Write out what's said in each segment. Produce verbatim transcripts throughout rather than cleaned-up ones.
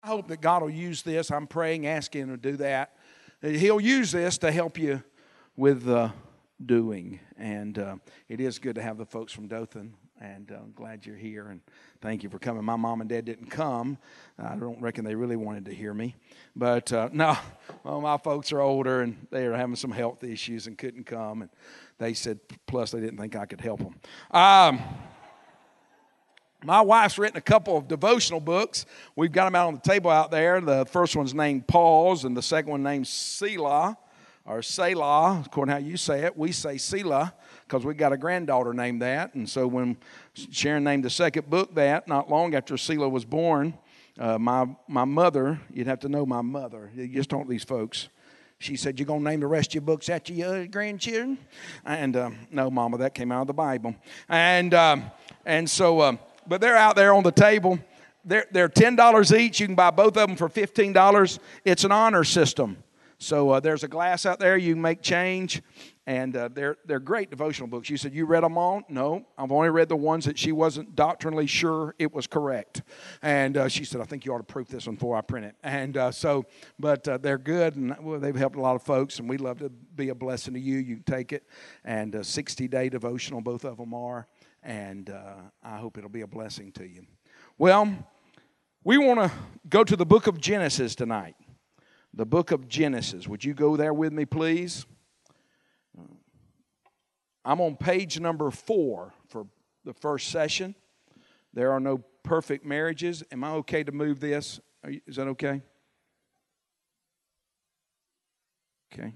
I hope that God will use this. I'm praying, asking Him to do that. He'll use this to help you with the doing. And uh, it is good to have the folks from Dothan. And uh, I'm glad you're here. And thank you for coming. My mom and dad didn't come. I don't reckon they really wanted to hear me. But uh, no, well, my folks are older and they are having some health issues and couldn't come. And they said, plus they didn't think I could help them. Um, My wife's written a couple of devotional books. We've got them out on the table out there. The first one's named Pause, and the second one named Selah, or Selah, according to how you say it. We say Selah because we got a granddaughter named that. And so when Sharon named the second book that, not long after Selah was born, uh, my my mother, you'd have to know my mother. You just don't these folks. She said, "You going to name the rest of your books after your grandchildren?" And um, no, Mama, that came out of the Bible. And, um, and so... Um, But they're out there on the table. They're, they're ten dollars each. You can buy both of them for fifteen dollars. It's an honor system. So uh, there's a glass out there. You can make change. And uh, they're, they're great devotional books. You said, you read them all? No, I've only read the ones that she wasn't doctrinally sure it was correct. And uh, she said, I think you ought to proof this one before I print it. And uh, so, but uh, they're good. And well, they've helped a lot of folks. And we'd love to be a blessing to you. You can take it. And a sixty-day devotional, both of them are. And uh, I hope it'll be a blessing to you. Well, we want to go to the book of Genesis tonight. The book of Genesis. Would you go there with me, please? I'm on page number four for the first session. There are no perfect marriages. Am I okay to move this? Are you, is that okay? Okay.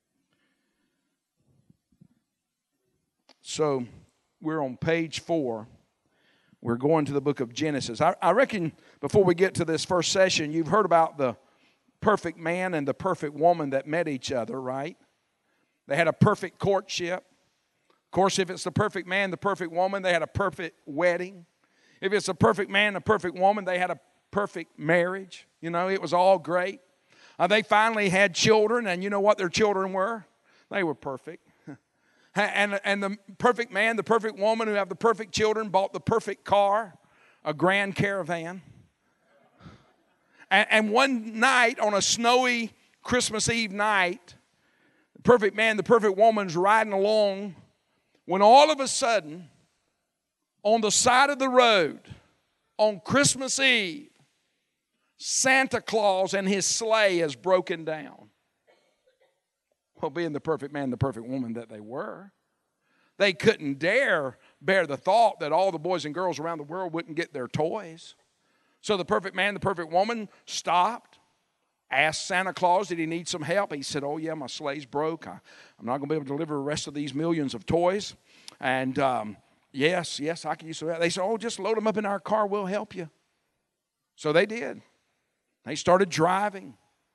So... we're on page four. We're going to the book of Genesis. I, I reckon before we get to this first session, you've heard about the perfect man and the perfect woman that met each other, right? They had a perfect courtship. Of course, if it's the perfect man, the perfect woman, they had a perfect wedding. If it's the perfect man, the perfect woman, they had a perfect marriage. You know, it was all great. Uh, they finally had children, and you know what their children were? They were perfect. And, and the perfect man, the perfect woman who have the perfect children bought the perfect car, a Grand Caravan. And, and one night on a snowy Christmas Eve night, the perfect man, the perfect woman's riding along when all of a sudden, on the side of the road, on Christmas Eve, Santa Claus and his sleigh is broken down. Well, being the perfect man, the perfect woman that they were, they couldn't dare bear the thought that all the boys and girls around the world wouldn't get their toys. So the perfect man, the perfect woman stopped, asked Santa Claus, did he need some help? He said, oh, yeah, my sleigh's broke. I, I'm not going to be able to deliver the rest of these millions of toys. And um, yes, yes, I can use some help. They said, oh, just load them up in our car. We'll help you. So they did. They started driving.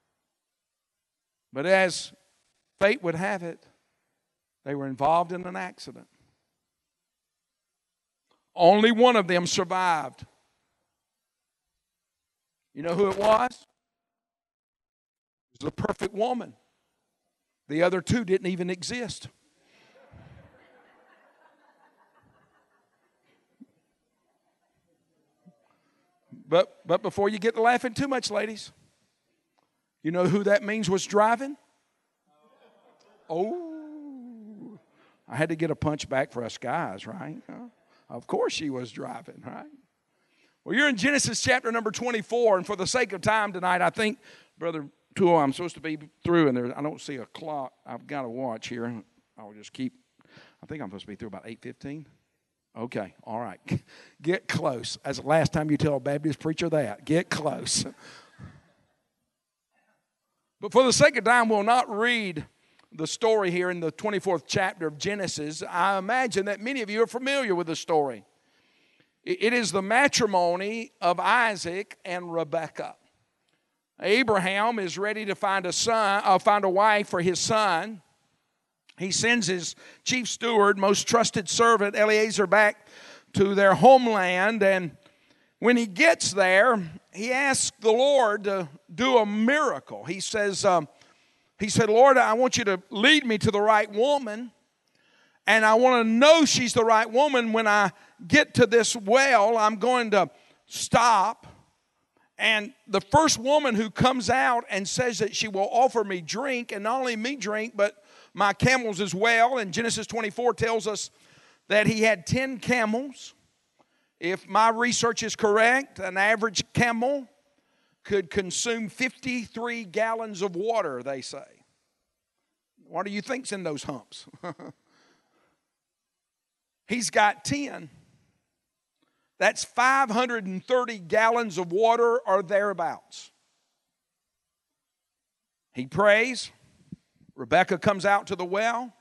But as fate would have it, they were involved in an accident. Only one of them survived. You know who it was? It was the perfect woman. The other two didn't even exist. But, but before you get to laughing too much, ladies, you know who that means was driving? Oh, I had to get a punch back for us guys, right? Of course she was driving, right? Well, you're in Genesis chapter number twenty-four, and for the sake of time tonight, I think, Brother Tool, I'm supposed to be through, and there, I don't see a clock. I've got a watch here. I'll just keep, I think I'm supposed to be through about eight fifteen. Okay, all right. Get close. That's the last time you tell a Baptist preacher that. Get close. But for the sake of time, we'll not read the story here in the twenty-fourth chapter of Genesis. I imagine that many of you are familiar with the story. It is the matrimony of Isaac and Rebekah. Abraham is ready to find a son, uh, find a wife for his son. He sends his chief steward, most trusted servant, Eliezer, back to their homeland. And when he gets there, he asks the Lord to do a miracle. He says, um, he said, Lord, I want you to lead me to the right woman. And I want to know she's the right woman. When I get to this well, I'm going to stop And the first woman who comes out and says that she will offer me drink, and not only me drink, but my camels as well. And Genesis twenty-four tells us that he had ten camels. If my research is correct, an average camel could consume fifty-three gallons of water, they say. What do you think's in those humps? He's got ten. That's five hundred thirty gallons of water or thereabouts. He prays. Rebekah comes out to the well.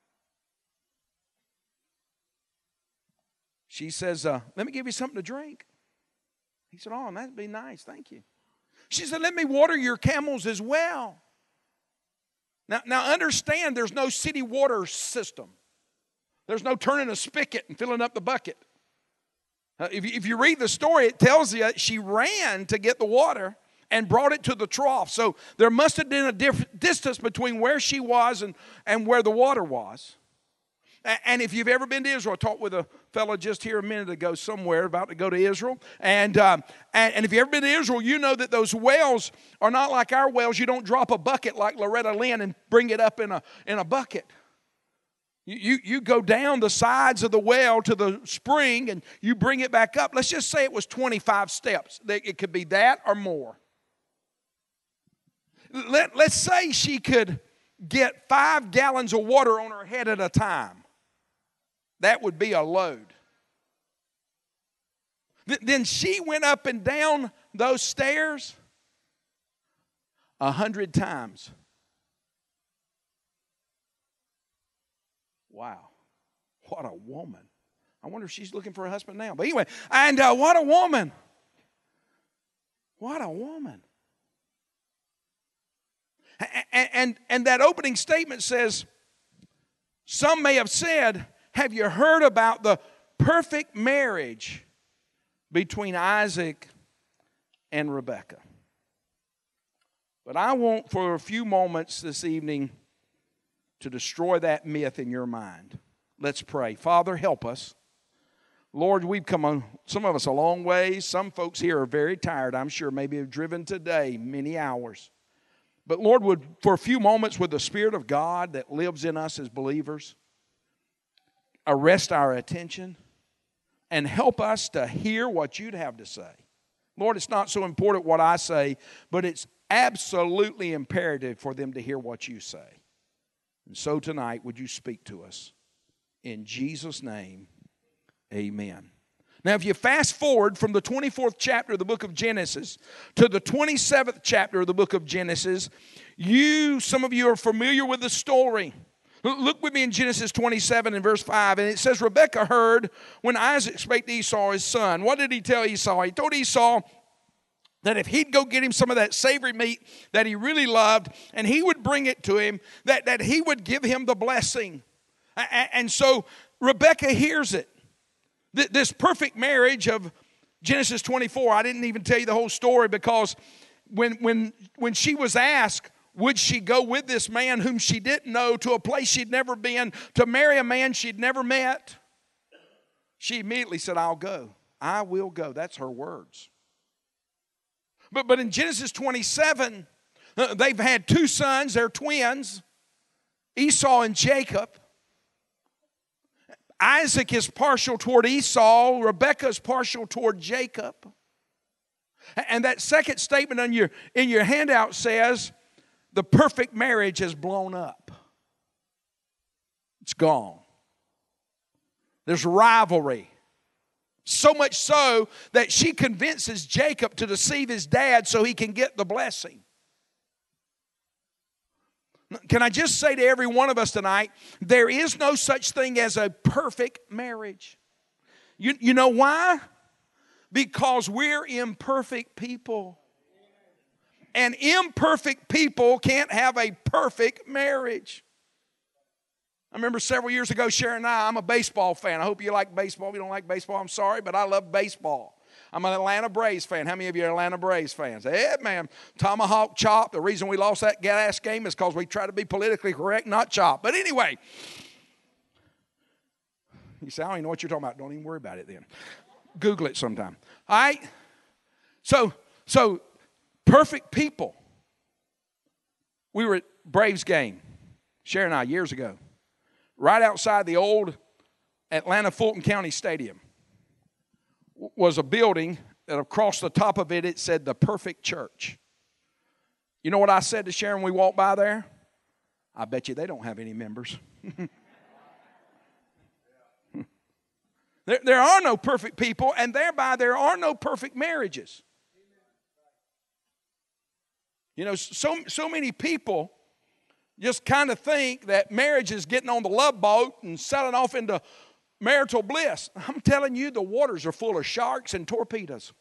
She says, uh, let me give you something to drink. He said, oh, that'd be nice, thank you. She said, let me water your camels as well. Now, now understand, there's no city water system. There's no turning a spigot and filling up the bucket. Uh, if, you, if you read the story, it tells you she ran to get the water and brought it to the trough. So there must have been a diff- distance between where she was and, and where the water was. And if you've ever been to Israel, I talked with a fellow just here a minute ago somewhere about to go to Israel. And, um, and, and if you've ever been to Israel, you know that those wells are not like our wells. You don't drop a bucket like Loretta Lynn and bring it up in a, in a bucket. You, you, you go down the sides of the well to the spring and you bring it back up. Let's just say it was twenty-five steps. It could be that or more. Let, let's say she could get five gallons of water on her head at a time. That would be a load. Th- then she went up and down those stairs a hundred times. Wow. What a woman. I wonder if she's looking for a husband now. But anyway, and uh, what a woman. What a woman. And, and, and that opening statement says, some may have said, have you heard about the perfect marriage between Isaac and Rebekah? But I want for a few moments this evening to destroy that myth in your mind. Let's pray. Father, help us. Lord, we've come on, some of us a long ways. Some folks here are very tired. I'm sure maybe have driven today many hours. But Lord, would for a few moments with the Spirit of God that lives in us as believers, arrest our attention and help us to hear what you'd have to say. Lord, it's not so important what I say, but it's absolutely imperative for them to hear what you say. And so tonight, would you speak to us? In Jesus' name, amen. Now, if you fast forward from the twenty-fourth chapter of the book of Genesis to the twenty-seventh chapter of the book of Genesis, you, some of you are familiar with the story. Look with me in Genesis twenty-seven and verse five, and it says, Rebekah heard when Isaac spake to Esau his son. What did he tell Esau? He told Esau that if he'd go get him some of that savory meat that he really loved, and he would bring it to him, that, that he would give him the blessing. And so Rebekah hears it. This perfect marriage of Genesis twenty-four, I didn't even tell you the whole story because when, when, when she was asked, would she go with this man whom she didn't know to a place she'd never been, to marry a man she'd never met? She immediately said, I'll go. I will go. That's her words. But, but in Genesis twenty-seven, uh, they've had two sons. They're twins, Esau and Jacob. Isaac is partial toward Esau. Rebekah is partial toward Jacob. And that second statement on your, in your handout says, the perfect marriage has blown up. It's gone. There's rivalry. So much so that she convinces Jacob to deceive his dad so he can get the blessing. Can I just say to every one of us tonight, there is no such thing as a perfect marriage. You, you know why? Because we're imperfect people. And imperfect people can't have a perfect marriage. I remember several years ago, Sharon and I, I'm a baseball fan. I hope you like baseball. If you don't like baseball, I'm sorry, but I love baseball. I'm an Atlanta Braves fan. How many of you are Atlanta Braves fans? Yeah, man. Tomahawk chop. The reason we lost that gas game is because we try to be politically correct, not chop. But anyway, you say, I don't even know what you're talking about. Don't even worry about it then. Google it sometime. All right? So, So, perfect people. We were at Braves game, Sharon and I, years ago, right outside the old Atlanta Fulton County Stadium was a building that across the top of it, it said the Perfect Church. You know what I said to Sharon when we walked by there? I bet you they don't have any members. there, there are no perfect people, and thereby there are no perfect marriages. You know, so, so many people just kind of think that marriage is getting on the love boat and sailing off into marital bliss. I'm telling you, the waters are full of sharks and torpedoes.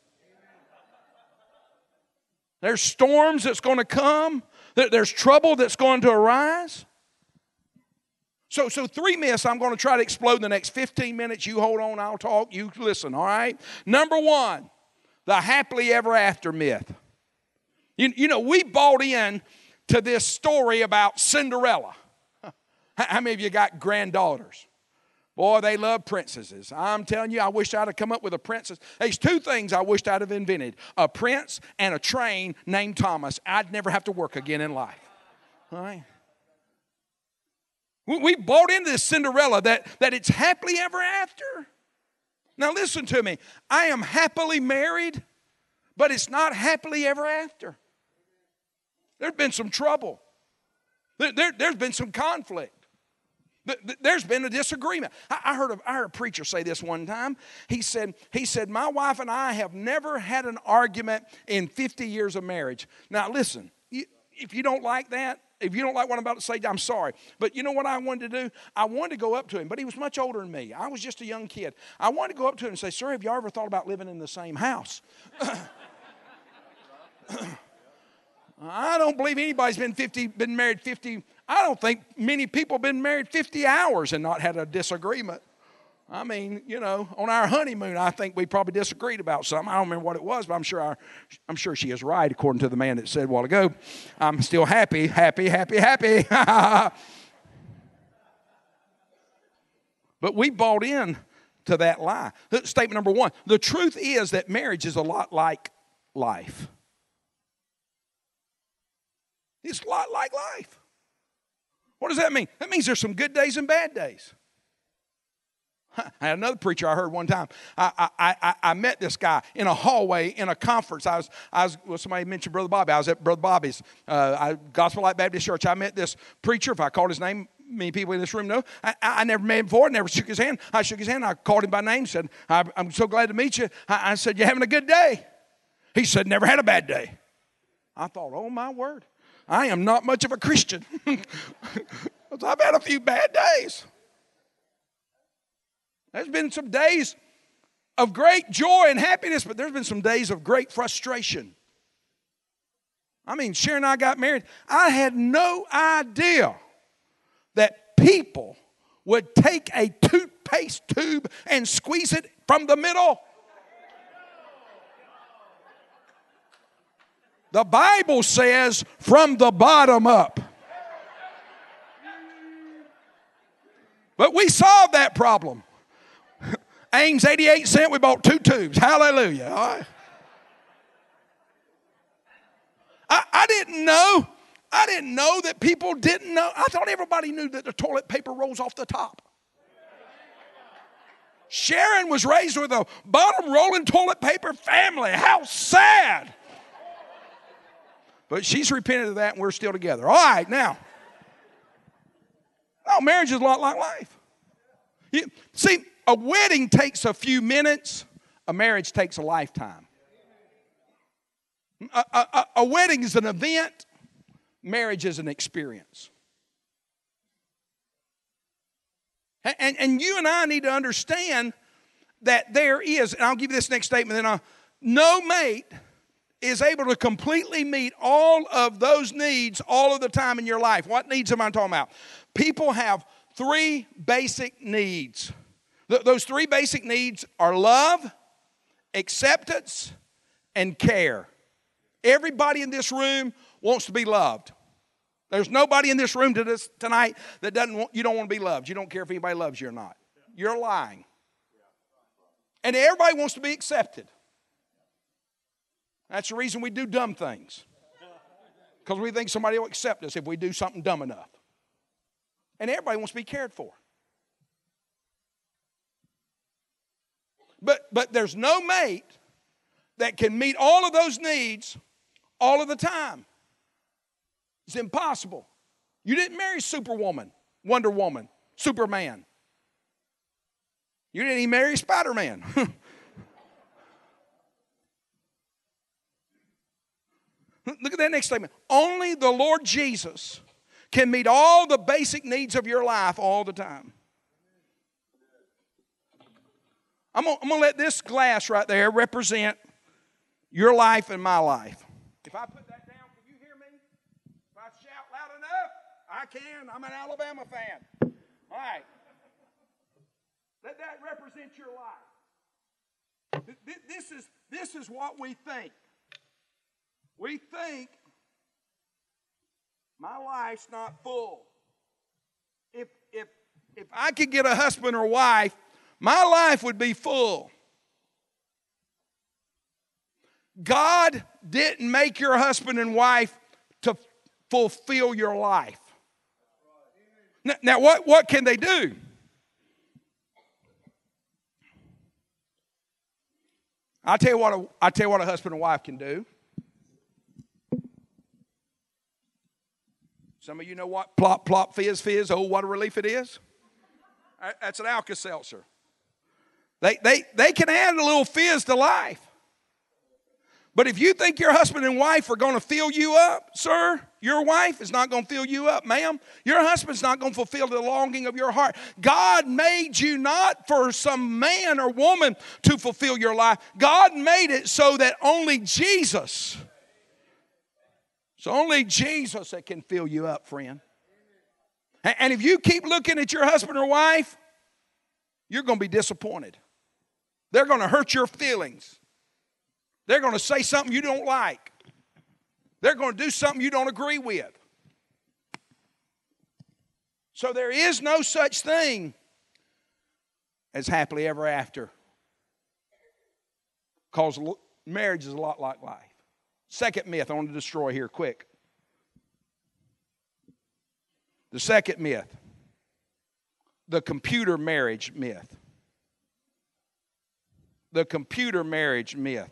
There's storms that's going to come. There's trouble that's going to arise. So, so three myths I'm going to try to explode in the next fifteen minutes. You hold on, I'll talk, you listen, all right? Number one, the happily ever after myth. You, you know, we bought in to this story about Cinderella. How many of you got granddaughters? Boy, they love princesses. I'm telling you, I wish I'd have come up with a princess. There's two things I wished I'd have invented. A prince and a train named Thomas. I'd never have to work again in life. All right? We bought into this Cinderella that, that it's happily ever after. Now listen to me. I am happily married, but it's not happily ever after. There's been some trouble. There, there, there's been some conflict. There's been a disagreement. I heard, a, I heard a preacher say this one time. He said, he said, my wife and I have never had an argument in fifty years of marriage. Now, listen, if you don't like that, if you don't like what I'm about to say, I'm sorry. But you know what I wanted to do? I wanted to go up to him, but he was much older than me. I was just a young kid. I wanted to go up to him and say, sir, have you ever thought about living in the same house? I don't believe anybody's been fifty, been married fifty. I don't think many people have been married fifty hours and not had a disagreement. I mean, you know, on our honeymoon, I think we probably disagreed about something. I don't remember what it was, but I'm sure our, I'm sure she is right, according to the man that said a while ago. I'm still happy, happy, happy, happy. But we bought in to that lie. Statement number one, the truth is that marriage is a lot like life. It's a lot like life. What does that mean? That means there's some good days and bad days. I had another preacher I heard one time. I, I, I, I met this guy in a hallway in a conference. I was, I was well, somebody mentioned Brother Bobby. I was at Brother Bobby's uh, I, Gospel Light Baptist Church. I met this preacher. If I called his name, many people in this room know. I, I never met him before. Never shook his hand. I shook his hand. I called him by name. Said, I, I'm so glad to meet you. I, I said, you having a good day? He said, never had a bad day. I thought, oh, my word. I am not much of a Christian. I've had a few bad days. There's been some days of great joy and happiness, but there's been some days of great frustration. I mean, Sharon and I got married. I had no idea that people would take a toothpaste tube and squeeze it from the middle. The Bible says from the bottom up. But we solved that problem. Ames eighty-eight cents, we bought two tubes. Hallelujah. All right. I, I didn't know. I didn't know that people didn't know. I thought everybody knew that the toilet paper rolls off the top. Sharon was raised with a bottom rolling toilet paper family. How sad. But she's repented of that and we're still together. All right, now. Oh, marriage is a lot like life. You, see, a wedding takes a few minutes. A marriage takes a lifetime. A, a, a wedding is an event. Marriage is an experience. And, and, and you and I need to understand that there is, and I'll give you this next statement, then I'll, no mate is able to completely meet all of those needs all of the time in your life. What needs am I talking about? People have three basic needs. Th- those three basic needs are love, acceptance, and care. Everybody in this room wants to be loved. There's nobody in this room to this, tonight that doesn't want, you don't want to be loved. You don't care if anybody loves you or not. You're lying. And everybody wants to be accepted. That's the reason we do dumb things. Because we think somebody will accept us if we do something dumb enough. And everybody wants to be cared for. But, but there's no mate that can meet all of those needs all of the time. It's impossible. You didn't marry Superwoman, Wonder Woman, Superman. You didn't even marry Spider-Man. Look at that next statement. Only the Lord Jesus can meet all the basic needs of your life all the time. I'm going to let this glass right there represent your life and my life. If I put that down, can you hear me? If I shout loud enough, I can. I'm an Alabama fan. All right. Let that represent your life. This is, this is what we think. We think my life's not full. If, if, if I could get a husband or wife, my life would be full. God didn't make your husband and wife to fulfill your life. Now, now what, what can they do? I'll tell you what a, I'll tell you what a husband and wife can do. Some of you know what plop, plop, fizz, fizz, oh, what a relief it is. That's an Alka-Seltzer. They, they, they can add a little fizz to life. But if you think your husband and wife are going to fill you up, sir, your wife is not going to fill you up, ma'am. Your husband's not going to fulfill the longing of your heart. God made you not for some man or woman to fulfill your life. God made it so that only Jesus, so only Jesus that can fill you up, friend. And if you keep looking at your husband or wife, you're going to be disappointed. They're going to hurt your feelings. They're going to say something you don't like. They're going to do something you don't agree with. So there is no such thing as happily ever after. Because marriage is a lot like life. Second myth I want to destroy here quick. The second myth. The computer marriage myth. The computer marriage myth.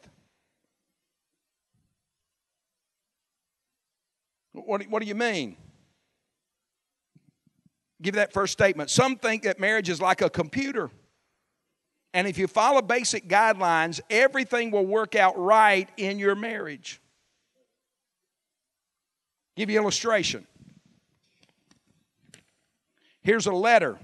What, what do you mean? Give that first statement. Some think that marriage is like a computer. And if you follow basic guidelines, everything will work out right in your marriage. Give you an illustration. Here's a letter.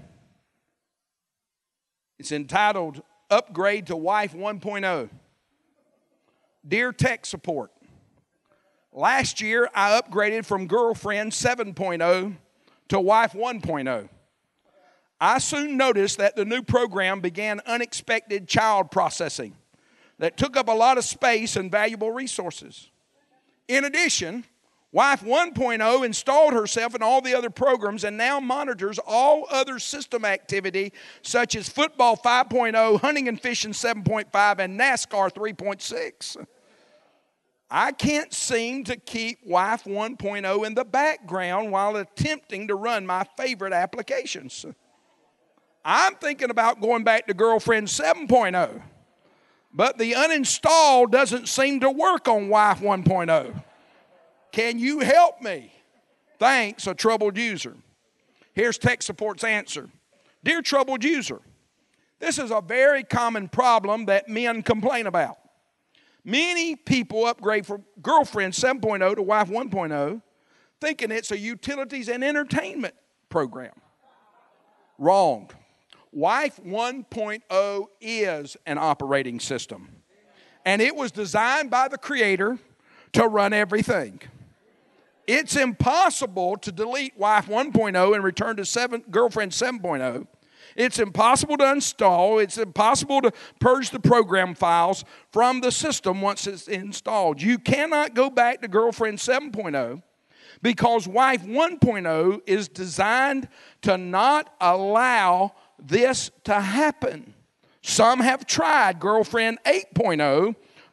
It's entitled, Upgrade to Wife one point oh. Dear Tech Support, last year I upgraded from Girlfriend seven point oh to Wife one point oh. I soon noticed that the new program began unexpected child processing that took up a lot of space and valuable resources. In addition, Wife one point oh installed herself in all the other programs and now monitors all other system activity such as Football five point oh, Hunting and Fishing seven point five, and NASCAR three point six. I can't seem to keep Wife one point oh in the background while attempting to run my favorite applications. I'm thinking about going back to Girlfriend seven point oh, but the uninstall doesn't seem to work on Wife one point oh. Can you help me? Thanks, a troubled user. Here's Tech Support's answer. Dear troubled user, this is a very common problem that men complain about. Many people upgrade from Girlfriend seven point oh to Wife one point oh thinking it's a utilities and entertainment program. Wrong. Wife one point oh is an operating system. And it was designed by the Creator to run everything. It's impossible to delete Wife one point oh and return to seven, Girlfriend seven point oh. It's impossible to install. It's impossible to purge the program files from the system once it's installed. You cannot go back to Girlfriend seven point oh because Wife one point oh is designed to not allow this to happen. Some have tried Girlfriend eight point oh,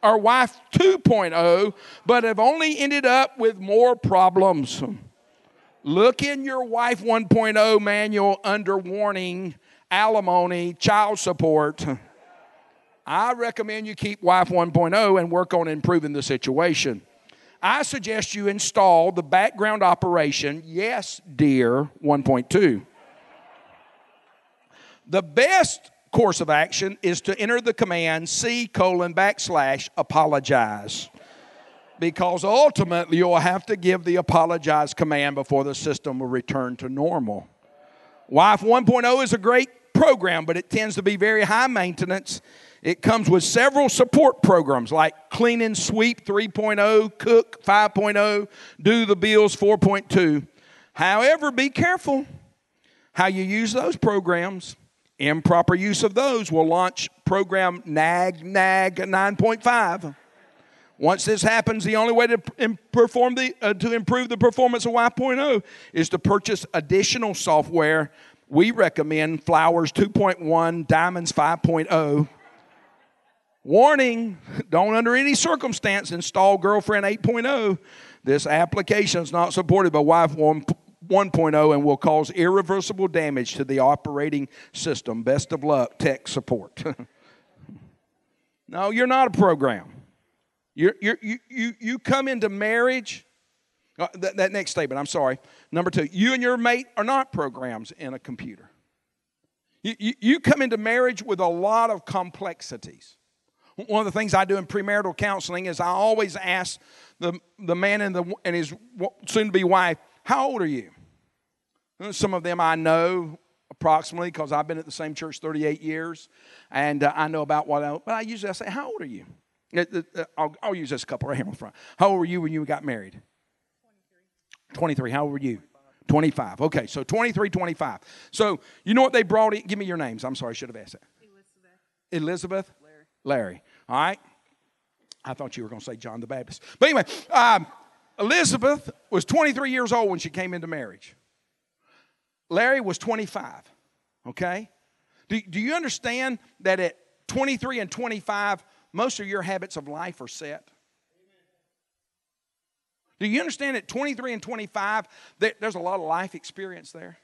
or wife two point oh, but have only ended up with more problems. Look in your wife one point oh manual under warning, alimony, child support. I recommend you keep wife one point oh and work on improving the situation. I suggest you install the background operation, Yes Dear one point two. The best course of action is to enter the command C colon backslash apologize. Because ultimately you'll have to give the apologize command before the system will return to normal. Wife one point oh is a great program, but it tends to be very high maintenance. It comes with several support programs like Clean and Sweep three point oh, Cook five point oh, Do the Bills four point two. However, be careful how you use those programs. Improper use of those will launch program Nag Nag nine point five. Once this happens, the only way to perform the uh, to improve the performance of wife one point oh is to purchase additional software. We recommend Flowers two point one, Diamonds five point oh. Warning, don't under any circumstance install Girlfriend eight point oh. This application is not supported by wife one point oh and will cause irreversible damage to the operating system. Best of luck, tech support. No, you're not a program. You're, you're, you you you come into marriage, uh, that, that next statement, I'm sorry. Number two, you and your mate are not programs in a computer. You, you, you come into marriage with a lot of complexities. One of the things I do in premarital counseling is I always ask the, the man and, the, and his soon-to-be wife, how old are you? Some of them I know approximately because I've been at the same church thirty-eight years, and uh, I know about what I, but I usually I say, how old are you? I'll, I'll use this couple right here in front. How old were you when you got married? twenty-three. twenty-three. How old were you? twenty-five. Okay, so twenty-three, twenty-five. So you know what they brought in? Give me your names. I'm sorry, I should have asked that. Elizabeth. Elizabeth? Larry. Larry. All right. I thought you were going to say John the Baptist. But anyway, um, Elizabeth was twenty-three years old when she came into marriage. Larry was twenty-five. Okay? Do, do you understand that at twenty-three and twenty-five, most of your habits of life are set? Do you understand at twenty-three and twenty-five that there's a lot of life experience there?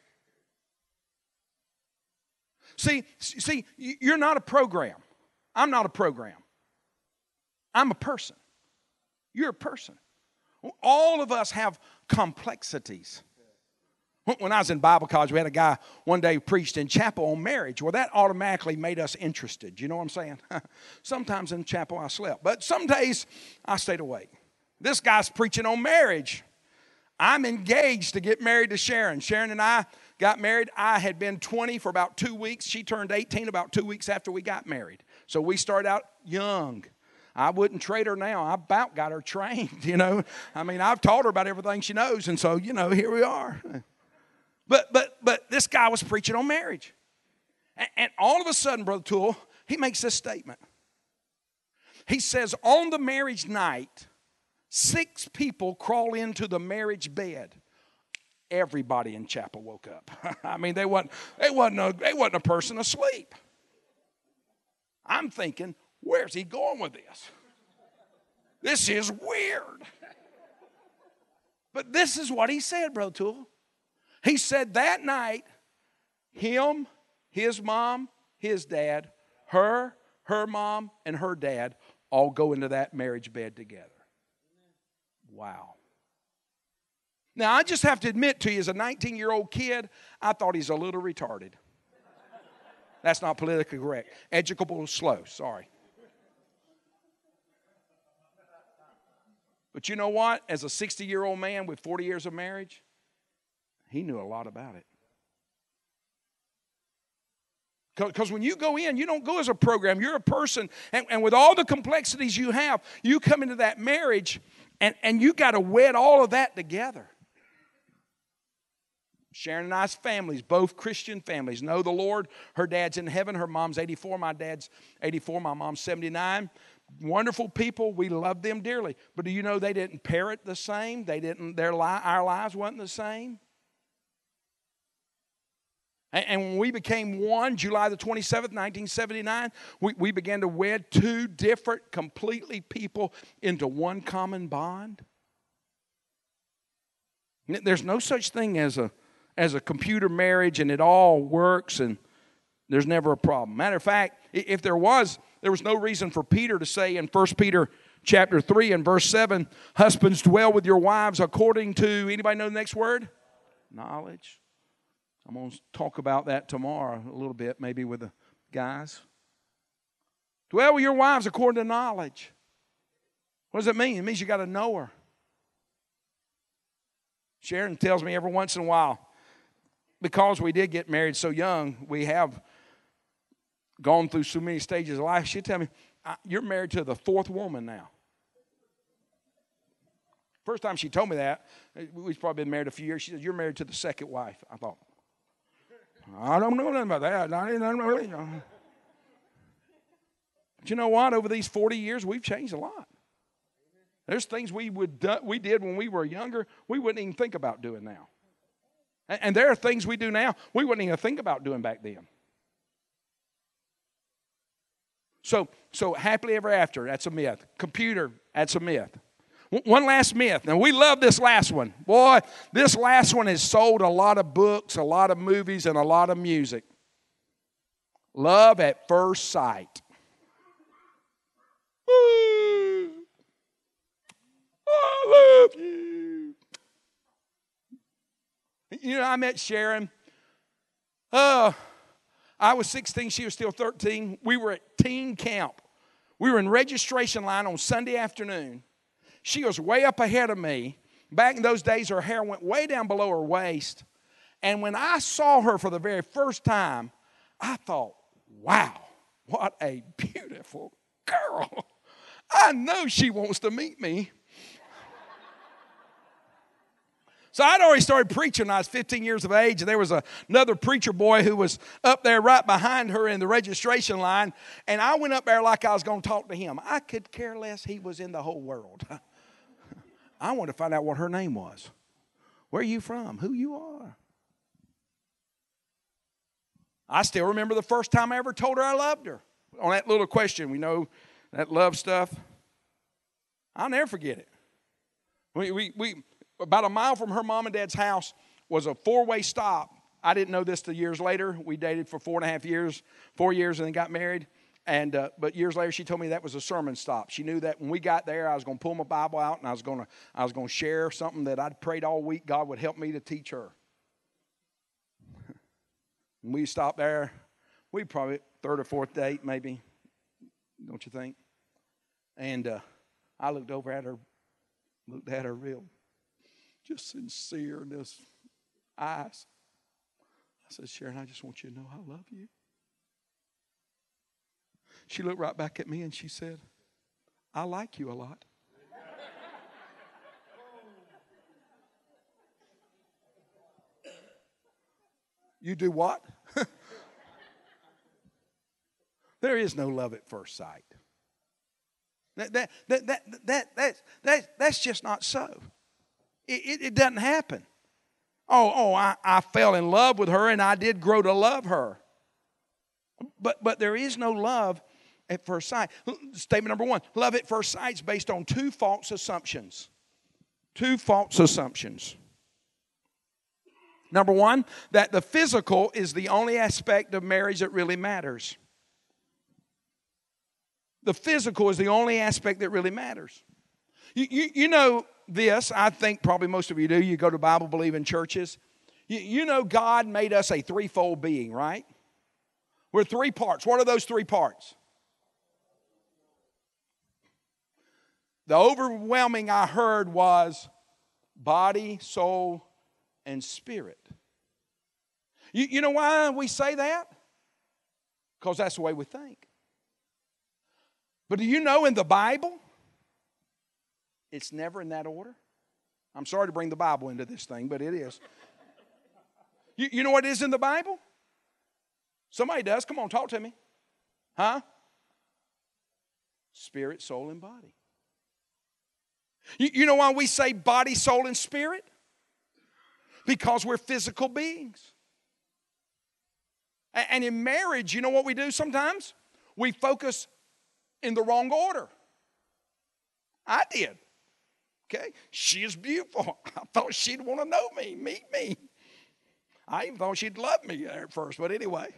See, see, you're not a program. I'm not a program. I'm a person. You're a person. All of us have complexities. When I was in Bible college, we had a guy one day who preached in chapel on marriage. Well, that automatically made us interested. You know what I'm saying? Sometimes in chapel I slept, but some days I stayed awake. This guy's preaching on marriage. I'm engaged to get married to Sharon. Sharon and I got married. I had been twenty for about two weeks. She turned eighteen about two weeks after we got married. So we started out young. I wouldn't trade her now. I about got her trained, you know. I mean, I've taught her about everything she knows, and so, you know, here we are. But but but this guy was preaching on marriage. And, and all of a sudden, Brother Toole, he makes this statement. He says, on the marriage night, six people crawl into the marriage bed. Everybody in chapel woke up. I mean, they wasn't, they wasn't, a, they wasn't a person asleep. I'm thinking, where's he going with this? This is weird. But this is what he said, Brother Toole. He said that night, him, his mom, his dad, her, her mom, and her dad all go into that marriage bed together. Wow. Now, I just have to admit to you, as a nineteen-year-old kid, I thought he's a little retarded. That's not politically correct. Educable slow, sorry. But you know what? As a sixty-year-old man with forty years of marriage, he knew a lot about it. Because when you go in, you don't go as a program. You're a person. And, and with all the complexities you have, you come into that marriage, and, and you got to wed all of that together. Sharon and I's families, both Christian families, know the Lord. Her dad's in heaven. Her mom's eighty-four. My dad's eighty-four. My mom's seventy-nine. Wonderful people. We love them dearly. But do you know they didn't parent the same? They didn't. Their li- our lives wasn't the same. And when we became one, July the twenty-seventh, nineteen seventy-nine, we, we began to wed two different, completely people into one common bond. There's no such thing as a, as a computer marriage and it all works and there's never a problem. Matter of fact, if there was, there was no reason for Peter to say in First Peter chapter three and verse seven, husbands, dwell with your wives according to, anybody know the next word? Knowledge. I'm going to talk about that tomorrow a little bit, maybe with the guys. Dwell with your wives according to knowledge. What does it mean? It means you got to know her. Sharon tells me every once in a while, because we did get married so young, we have gone through so many stages of life. She'd tell me, you're married to the fourth woman now. First time she told me that, we've probably been married a few years. She said, you're married to the second wife. I thought, I don't know nothing about that. I don't really know. But you know what? Over these forty years, we've changed a lot. There's things we would do, we did when we were younger, we wouldn't even think about doing now. And, and there are things we do now we wouldn't even think about doing back then. So, so happily ever after, that's a myth. Computer, that's a myth. One last myth. Now, we love this last one. Boy, this last one has sold a lot of books, a lot of movies, and a lot of music. Love at first sight. Ooh, I love you. You know, I met Sharon. Uh, I was sixteen. She was still thirteen. We were at teen camp. We were in registration line on Sunday afternoon. She was way up ahead of me. Back in those days, her hair went way down below her waist. And when I saw her for the very first time, I thought, wow, what a beautiful girl. I know she wants to meet me. So I'd already started preaching when I was fifteen years of age. And there was a, another preacher boy who was up there right behind her in the registration line. And I went up there like I was going to talk to him. I could care less. He was in the whole world. I wanted to find out what her name was. Where are you from? Who you are. I still remember the first time I ever told her I loved her. On that little question, we know that love stuff. I'll never forget it. We, we, we, about a mile from her mom and dad's house was a four-way stop. I didn't know this till years later. We dated for four and a half years, four years, and then got married. And uh, but years later, she told me that was a sermon stop. She knew that when we got there, I was going to pull my Bible out and I was going to I was going to share something that I'd prayed all week God would help me to teach her. And we stopped there. We probably third or fourth date, maybe, don't you think? And uh, I looked over at her, looked at her real, just sincere in this eyes. I said, Sharon, I just want you to know I love you. She looked right back at me and she said, I like you a lot. You do what? There is no love at first sight. That, that, that, that, that, that, that, that's just not so. It, it, it doesn't happen. Oh, oh, I, I fell in love with her and I did grow to love her. But, but there is no love at first sight. Statement number one, love at first sight is based on two false assumptions. Two false assumptions. Number one, that the physical is the only aspect of marriage that really matters. The physical is the only aspect that really matters. You, you, you know this, I think probably most of you do. You go to Bible-believing churches. You, you know God made us a threefold being, right? We're three parts. What are those three parts? The overwhelming I heard was body, soul, and spirit. You, you know why we say that? Because that's the way we think. But do you know in the Bible, it's never in that order? I'm sorry to bring the Bible into this thing, but it is. You, you know what it is in the Bible? Somebody does. Come on, talk to me. Huh? Spirit, soul, and body. You, you know why we say body, soul, and spirit? Because we're physical beings. And in marriage, you know what we do sometimes? We focus in the wrong order. I did. Okay? She is beautiful. I thought she'd want to know me, meet me. I even thought she'd love me at first, but anyway.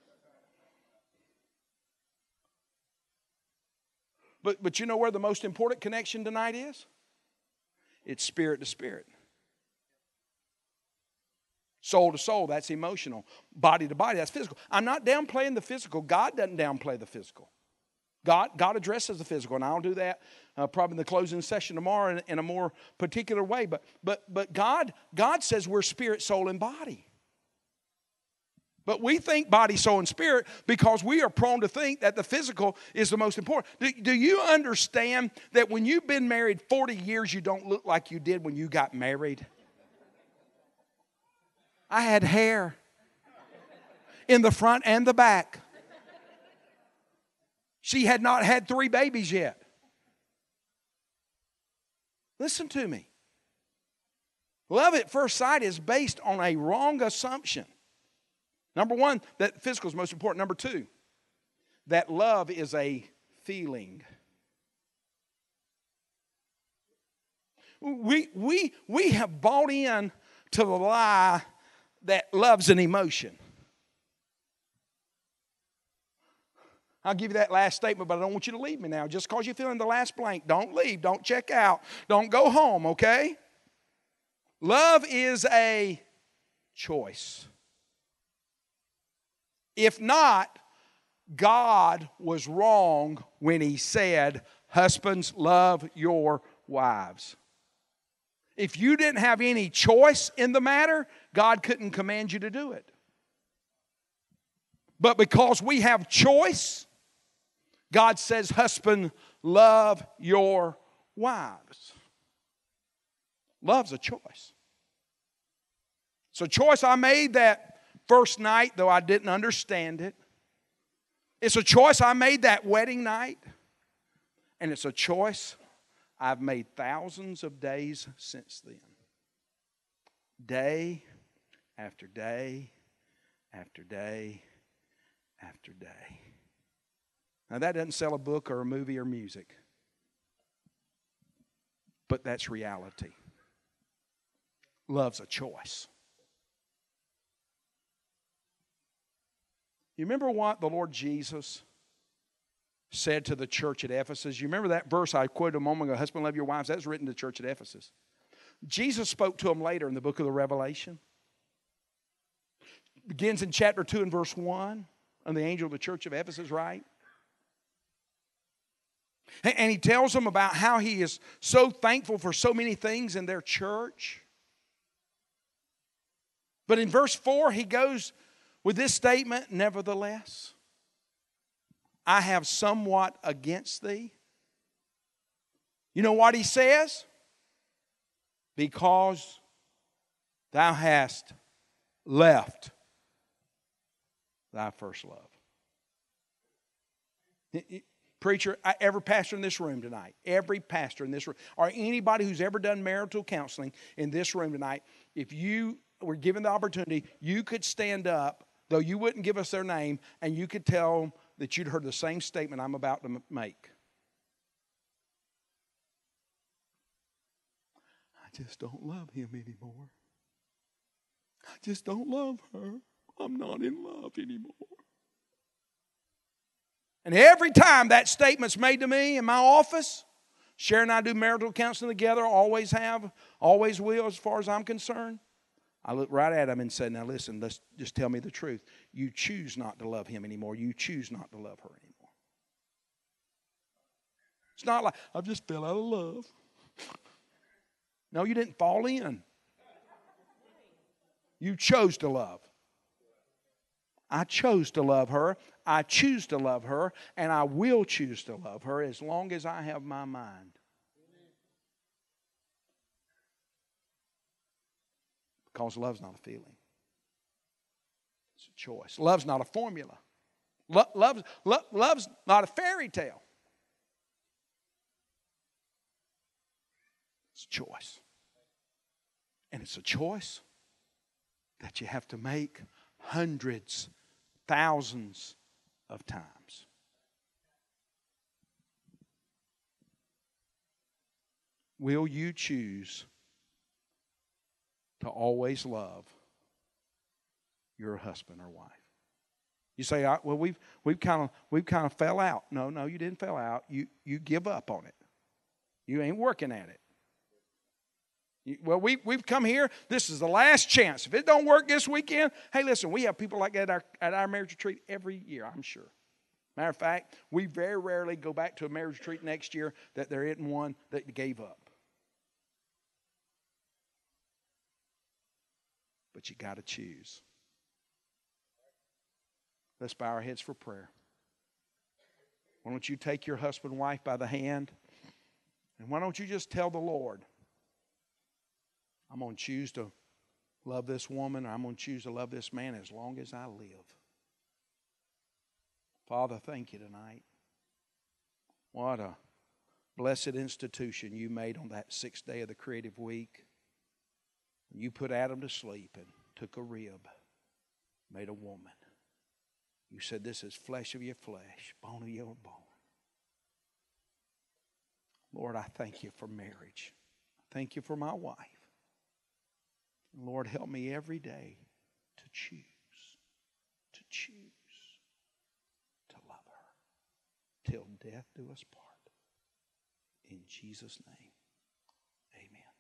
But, but you know where the most important connection tonight is? It's spirit to spirit. Soul to soul, that's emotional. Body to body, that's physical. I'm not downplaying the physical. God doesn't downplay the physical. God, God addresses the physical, and I'll do that uh, probably in the closing session tomorrow in, in a more particular way. But, but, but God, God says we're spirit, soul, and body. But we think body, soul, and spirit because we are prone to think that the physical is the most important. Do, do you understand that when you've been married forty years, you don't look like you did when you got married? I had hair in the front and the back. She had not had three babies yet. Listen to me. Love at first sight is based on a wrong assumption. Number one, that physical is most important. Number two, that love is a feeling. We, we, we have bought in to the lie that love's an emotion. I'll give you that last statement, but I don't want you to leave me now. Just because you fill in the last blank, don't leave. Don't check out. Don't go home, okay? Love is a choice. If not, God was wrong when He said, husbands, love your wives. If you didn't have any choice in the matter, God couldn't command you to do it. But because we have choice, God says, husband, love your wives. Love's a choice. It's a choice I made that first night, though I didn't understand it. It's a choice I made that wedding night. And it's a choice I've made thousands of days since then. Day after day after day after day. Now that doesn't sell a book or a movie or music. But that's reality. Love's a choice. You remember what the Lord Jesus said to the church at Ephesus? You remember that verse I quoted a moment ago, husband, love your wives? That was written to the church at Ephesus. Jesus spoke to them later in the book of the Revelation. It begins in chapter two and verse one. And the angel of the church of Ephesus, right? And he tells them about how he is so thankful for so many things in their church. But in verse four, he goes with this statement, nevertheless, I have somewhat against thee. You know what he says? Because thou hast left thy first love. Preacher, every pastor in this room tonight, every pastor in this room, or anybody who's ever done marital counseling in this room tonight, if you were given the opportunity, you could stand up, though you wouldn't give us their name, and you could tell them that you'd heard the same statement I'm about to make. I just don't love him anymore. I just don't love her. I'm not in love anymore. And every time that statement's made to me in my office, Sharon and I do marital counseling together, always have, always will as far as I'm concerned. I look right at him and say, now listen, let's just tell me the truth. You choose not to love him anymore. You choose not to love her anymore. It's not like, I've just fell out of love. No, you didn't fall in. You chose to love. I chose to love her. I choose to love her. And I will choose to love her as long as I have my mind. Because love's not a feeling. It's a choice. Love's not a formula. Lo- love's, lo- love's not a fairy tale. It's a choice. And it's a choice that you have to make hundreds, thousands of times. Will you choose to always love your husband or wife? You say, well, we've we've kind of we've kind of fell out. No, no, you didn't fell out. You you give up on it. You ain't working at it. You, well, we we've come here. This is the last chance. If it don't work this weekend, hey, listen, we have people like that at our at our marriage retreat every year, I'm sure. Matter of fact, we very rarely go back to a marriage retreat next year that there isn't one that gave up. But you got to choose. Let's bow our heads for prayer. Why don't you take your husband and wife by the hand, and why don't you just tell the Lord, I'm going to choose to love this woman, or I'm going to choose to love this man as long as I live. Father, thank you tonight. What a blessed institution you made on that sixth day of the creative week. You put Adam to sleep and took a rib, made a woman. You said, this is flesh of your flesh, bone of your bone. Lord, I thank you for marriage. Thank you for my wife. Lord, help me every day to choose, to choose to love her till death do us part. In Jesus' name, amen.